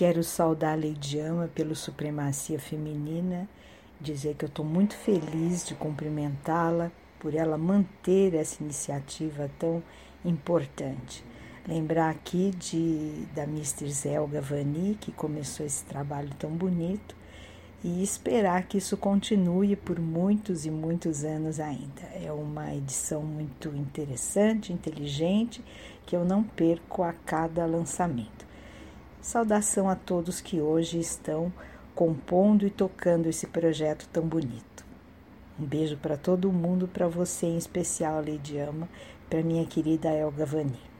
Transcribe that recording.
Quero saudar a Leidiama pela Supremacia Feminina, dizer que eu estou muito feliz de cumprimentá-la por ela manter essa iniciativa tão importante. Lembrar aqui da Mr. Zelga Vani, que começou esse trabalho tão bonito, e esperar que isso continue por muitos e muitos anos ainda. É uma edição muito interessante, inteligente, que eu não perco a cada lançamento. Saudação a todos que hoje estão compondo e tocando esse projeto tão bonito. Um beijo para todo mundo, para você em especial, Leidiama, para minha querida Elga Vani.